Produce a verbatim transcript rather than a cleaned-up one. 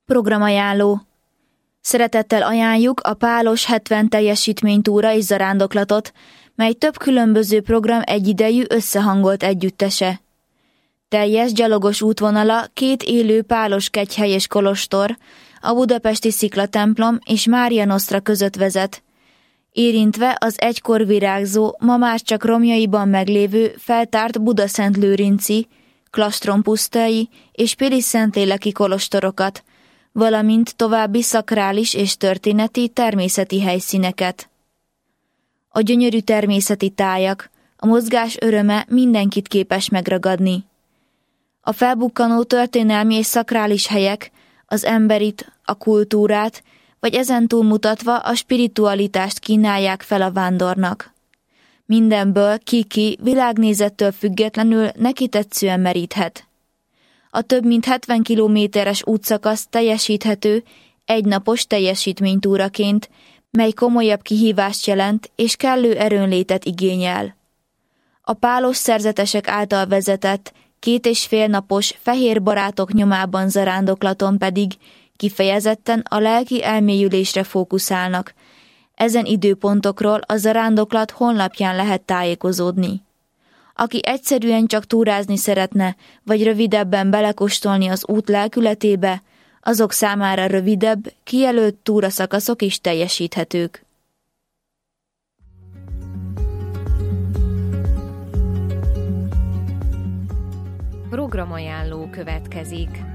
Programajánló. Szeretettel ajánljuk a Pálos hetven teljesítménytúra és zarándoklatot, mely több különböző program egyidejű összehangolt együttese. Teljes gyalogos útvonala két élő pálos kegyhely és kolostor, a budapesti Sziklatemplom és Mária Nostra között vezet, érintve az egykor virágzó, ma már csak romjaiban meglévő feltárt Budaszentlőrinci, Klastronpusztai és Pilis-Szentléleki kolostorokat, valamint további szakrális és történeti természeti helyszíneket. A gyönyörű természeti tájak, a mozgás öröme mindenkit képes megragadni. A felbukkanó történelmi és szakrális helyek az emberit, a kultúrát, vagy ezen túlmutatva a spiritualitást kínálják fel a vándornak. Mindenből ki-ki világnézettől függetlenül neki tetszően meríthet. A több mint hetven kilométeres útszakasz teljesíthető egynapos teljesítménytúraként, mely komolyabb kihívást jelent és kellő erőnlétet igényel. A pálos szerzetesek által vezetett, két és fél napos fehér barátok nyomában zarándoklaton pedig kifejezetten a lelki elmélyülésre fókuszálnak. Ezen időpontokról a zarándoklat honlapján lehet tájékozódni. Aki egyszerűen csak túrázni szeretne, vagy rövidebben belekóstolni az út lelkületébe, azok számára rövidebb, kijelölt túraszakaszok is teljesíthetők. Programajánló következik.